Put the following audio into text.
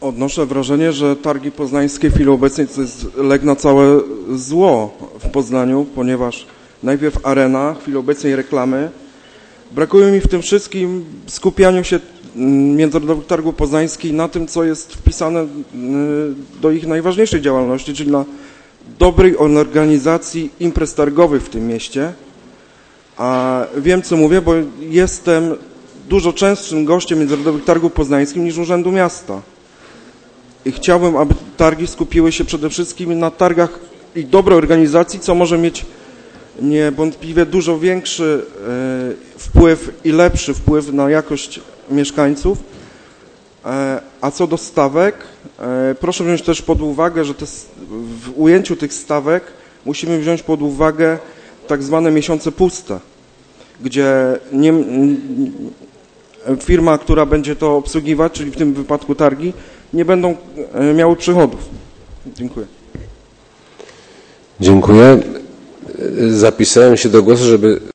Odnoszę wrażenie, że targi poznańskie w chwili obecnej to jest lek na całe zło w Poznaniu, ponieważ najpierw arena, w chwili obecnej reklamy. Brakuje mi w tym wszystkim skupianiu się Międzynarodowych Targów Poznańskich na tym, co jest wpisane do ich najważniejszej działalności, czyli na dobrej organizacji imprez targowych w tym mieście. A wiem, co mówię, bo jestem dużo częstszym gościem Międzynarodowych Targów Poznańskich niż Urzędu Miasta. I chciałbym, aby targi skupiły się przede wszystkim na targach i dobrej organizacji, co może mieć niewątpliwie dużo większy wpływ i lepszy wpływ na jakość mieszkańców. A co do stawek, proszę wziąć też pod uwagę, że w ujęciu tych stawek musimy wziąć pod uwagę tak zwane miesiące puste, gdzie firma, która będzie to obsługiwać, czyli w tym wypadku targi, nie będą miały przychodów. Dziękuję. Dziękuję. Zapisałem się do głosu, żeby